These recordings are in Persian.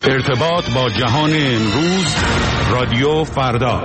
ارتباط با جهان امروز، رادیو فردا.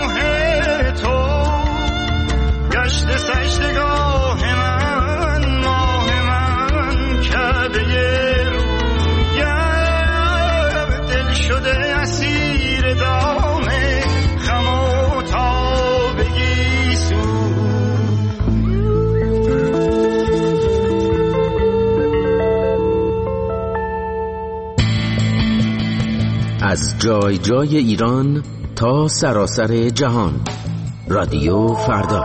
سجدگاه من از جای جای ایران تا سراسر جهان. رادیو فردا.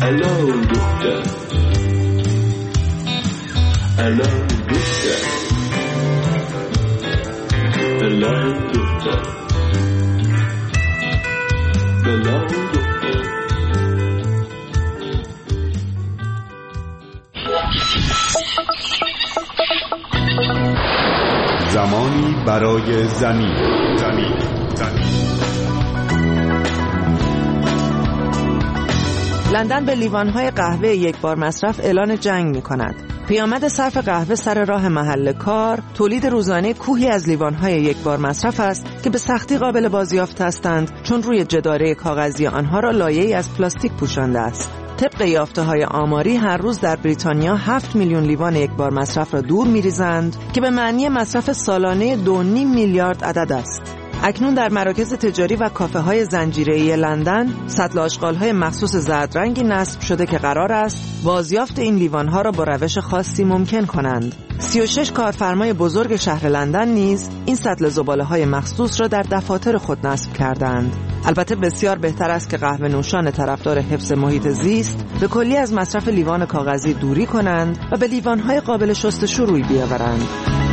الو دختر الو دختر الو دختر الو دختر. زمانی برای زمین. لندن به لیوان‌های قهوه یک بار مصرف اعلان جنگ می‌کند. پیامد صرف قهوه سر راه محل کار، تولید روزانه کوهی از لیوان‌های یک بار مصرف است که به سختی قابل بازیافت هستند چون روی جداره کاغذی آنها را لایه‌ای از پلاستیک پوشانده است. طبق یافته‌های آماری هر روز در بریتانیا 7 میلیون لیوان یک بار مصرف را دور می‌ریزند که به معنی مصرف سالانه 2.5 میلیارد عدد است. اکنون در مراکز تجاری و کافه‌های زنجیره‌ای لندن سطل آشغال‌های مخصوص زردرنگی نصب شده که قرار است بازیافت این لیوان‌ها را با روش خاصی ممکن کنند. 36 کارفرمای بزرگ شهر لندن نیز این سطل زباله‌های مخصوص را در دفاتر خود نصب کردند. البته بسیار بهتر است که قهوه نوشان طرفدار حفظ محیط زیست به کلی از مصرف لیوان کاغذی دوری کنند و به لیوان‌های قابل شستشو روی بیاورند.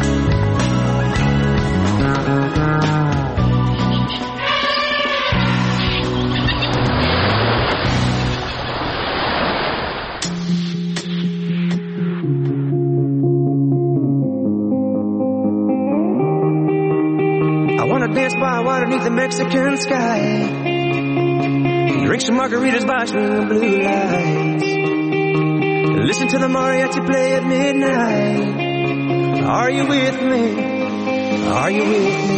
Dance by water beneath the Mexican sky. Drink some margaritas by swinging blue lights. Listen to the mariachi play at midnight. Are you with me? Are you with me?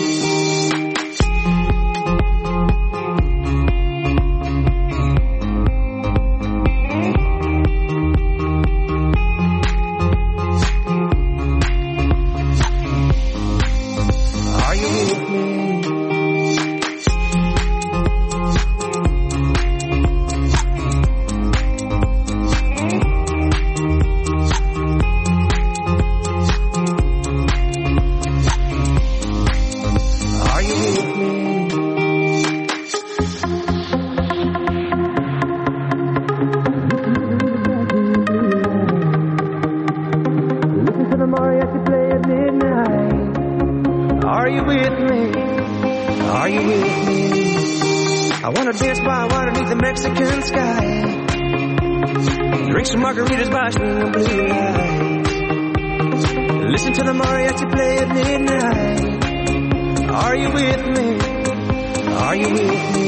Mexican sky. Drink some margaritas by swinging blue lights. Listen to the mariachi play at midnight. Are you with me? Are you with me?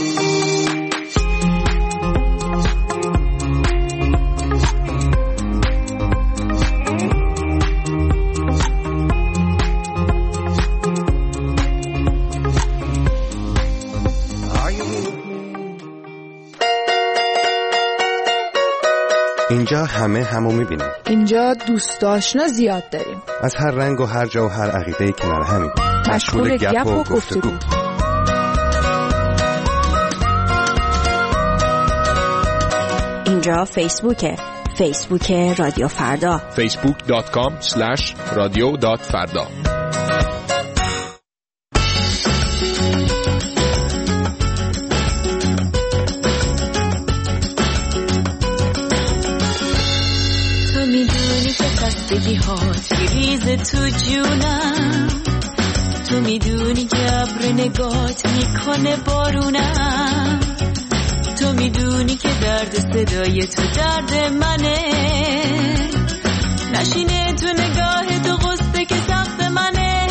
اینجا همه همو میبینیم. اینجا دوست آشنا زیاد داریم. از هر رنگ و هر جا و هر عقیده‌ای کنار همیم. مشغول گپ و گفتگو. اینجا فیسبوک رادیو فردا. facebook.com/radio.farda. بگی هات ریزه تو جونم، تو میدونی که ابر نگات میکنه بارونم، تو میدونی که درد صدای تو درد منه، نشینه تو نگاه تو غصه که سخت منه،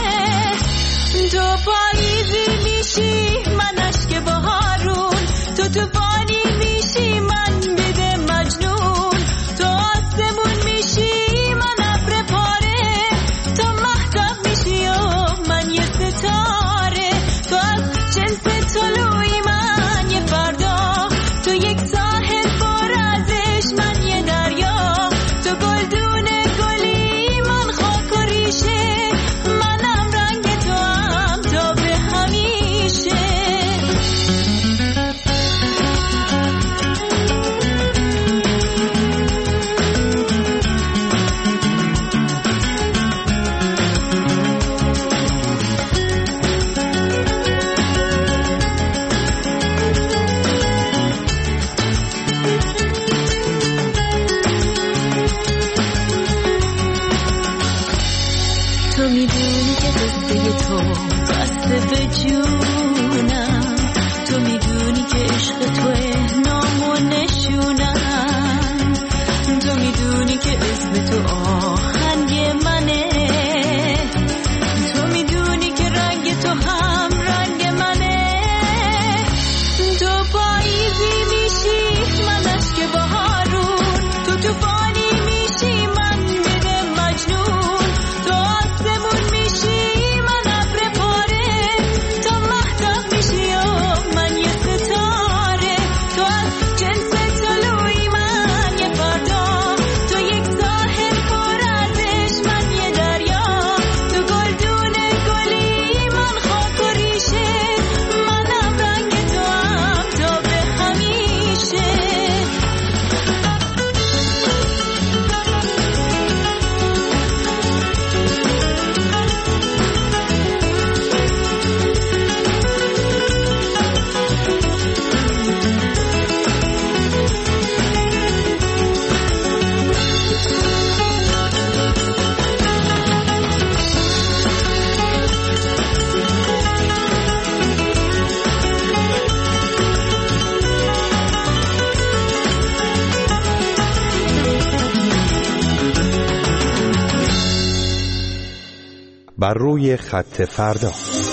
تو پاییزی میشی من اشک بهارون، تو طوفانی میشی من بده مجنون، تو آسمون میشی تو از جنس طلوعی من یه فردا، تو یک ساحل پر از عشق من یه دریا، تو گلدون گلی من خاک و ریشه، منم رنگ تو هم تا به تو بسته به جونم، تو میدونی که عشق توه نام و نشونم، تو میدونی که اسم تو آهنگ منه، تو میدونی که رنگ تو هم رنگ منه، تو پاییزی میشی من اشک بهارون، تو طوفانی میشی من دل مجنون، تو آسمون میشی من ابر پاره، تو مهتاب میشی و من یه ستاره، تو از جنس طلوعی من یه فردا، تو یک ساحل پر ازش من یه دریا، تو گلدون گلی من خاک و ریشه، منم رنگ تو هم تا به همیشه. بر روی خط فردا.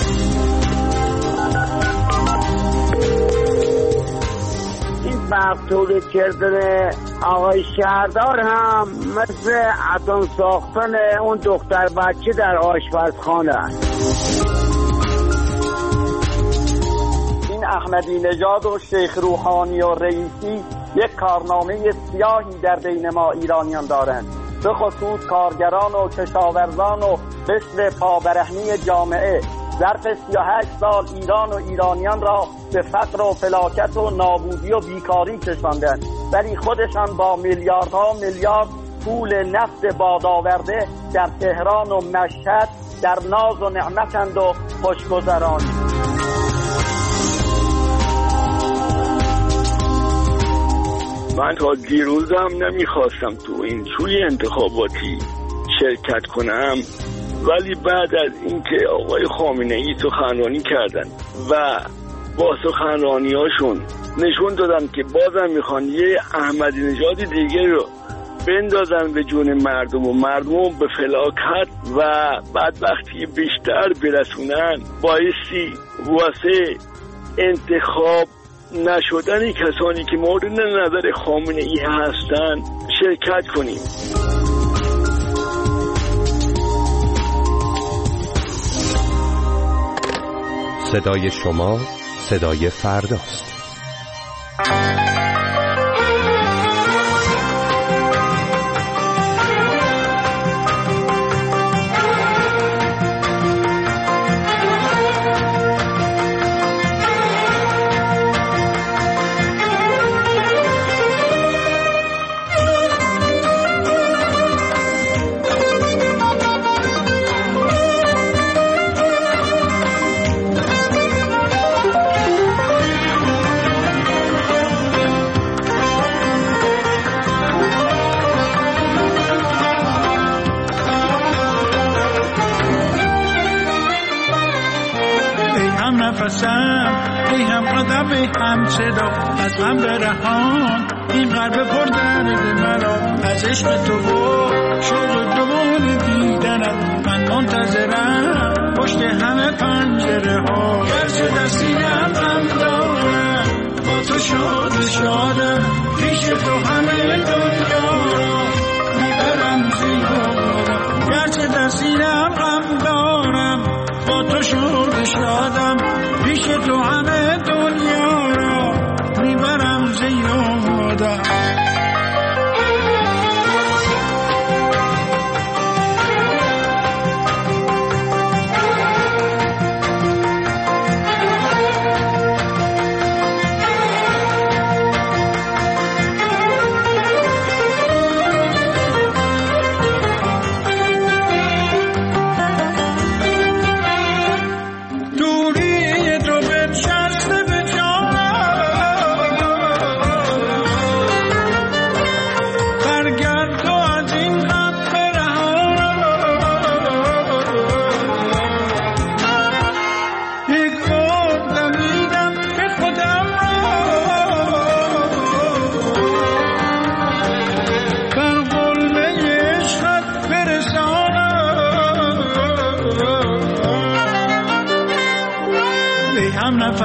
این برق تولید کردن آقای شهردار هم مثل اتم ساختن اون دختر بچه در آشپزخانه است. این احمدی نژاد و شیخ روحانی و رئیسی یک کارنامه سیاهی در بین ما ایرانیان دارند، به خصوص کارگران و کشاورزان و قسم پابرهنی جامعه. ظرف 38 سال ایران و ایرانیان را به فقر و فلاکت و نابودی و بیکاری کشاندند، ولی خودشان با میلیاردها میلیارد پول نفت بادآورده در تهران و مشهد در ناز و نعمتند و خوشگذرانی. من تا دیروزم نمیخواستم تو این توی انتخاباتی شرکت کنم، ولی بعد از اینکه آقای خامنه‌ای سخنرانی کردن و با سخنرانیاشون نشون دادن که بازم میخوان یه احمدی نژاد دیگه رو بندازن به جون مردم و مردم به فلاکت و بدبختی بیشتر برسونن، بایستی واسه انتخاب نشدن کسانی که مورد نظر خامنه‌ای هستن شرکت کنیم. صدای شما صدای فرداست. ای هم قدم ای هم صدا از هم برهان، این قلب پر درد مرا از عشق تو و شوق دوباره دیدنت، من منتظرم پشت همه پنجره ها، گرچه در سینه‌ام غم دارم با تو شادم، پیش تو همه دنیا را میبرم زیارم، گرچه در سینه‌ام غم دارم با تو شادم، پیش تو همه دنیا را میبرم زیادم. دوری تو بنشن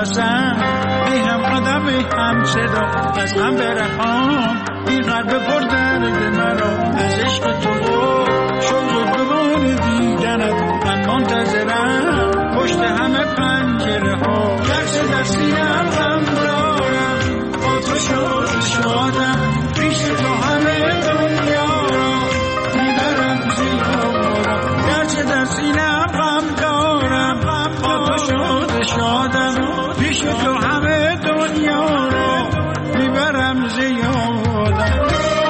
نفسم ای هم آدم ای هم صدا از غم برهان این قلب پر درد مرا از عشق تو شوق دوباره دیدنت من منتظرم پشت همه پنجره ها گرچه در سینه‌ام غم دارم با تو شادم پیش تو همه دنیا را میبرم زیارم گرچه در سینه‌ام غم دارم با تو شادم پیش تو همه دنیا را میبرم زیارم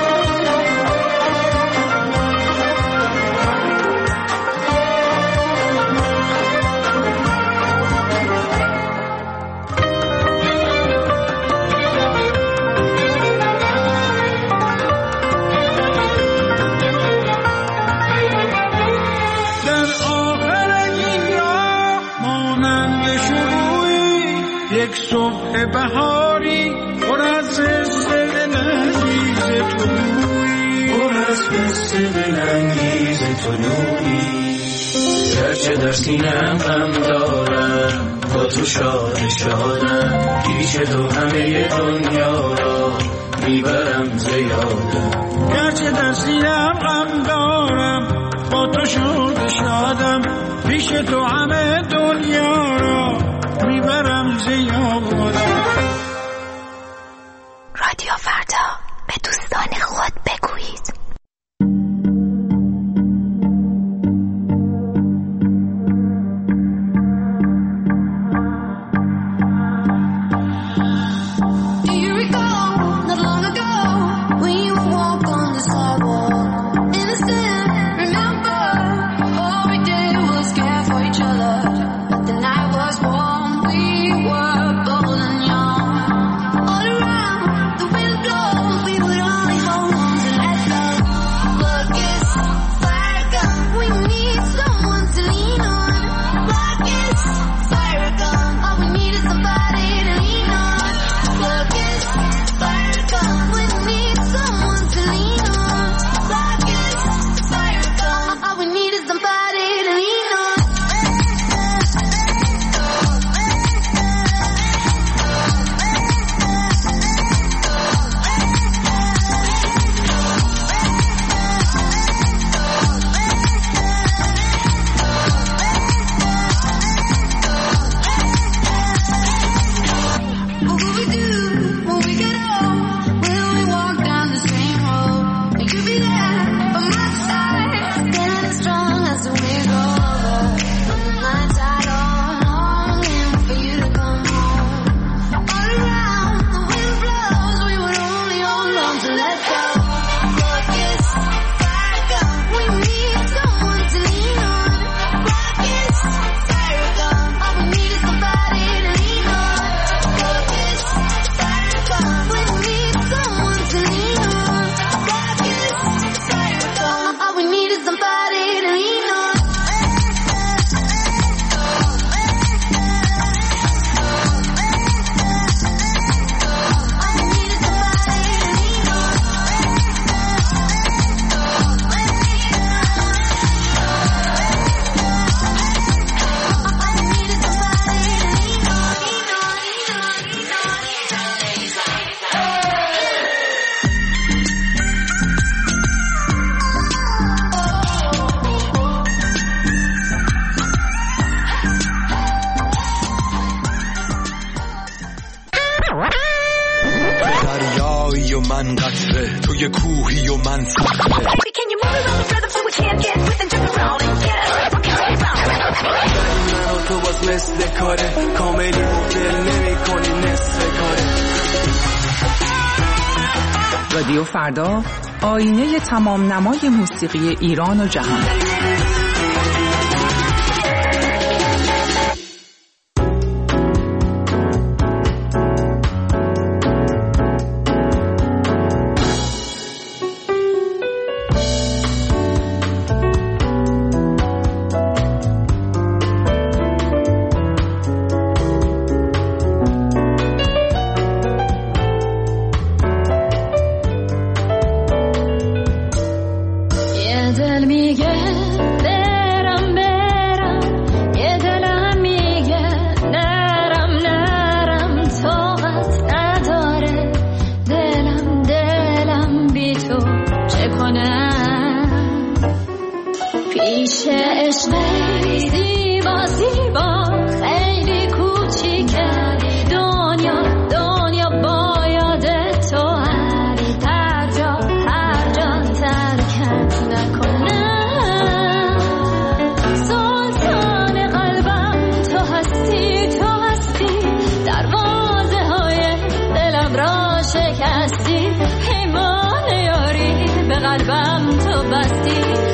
یک صبح بهاری پر از دلانگیز تو نوری پر از دلانگیز تو نوری گرچه در سینه‌ام غم دارم با تو شادم پیش تو همه دنیا را میبرم زیادم گرچه در سینه‌ام غم دارم با تو شادم پیش تو همه دنیا را میبرم زیادم. رادیو فردا به دوستان خود بگویید. دریایی و من قطره توی کوهی و من صخره من و تو باز مثل کاره کاملی و دل نمی کنی نصف کاره. رادیو فردا آینه تمام نمای موسیقی ایران و جهان. دل میگه ریشه عشق زیبا زیبا خیلی کوچیکه دنیا باید تو هر جا ترکت نکنه سلطان قلبم تو هستی دروازه های دلم را شکستی پیمان یاری به قلبم تو بستی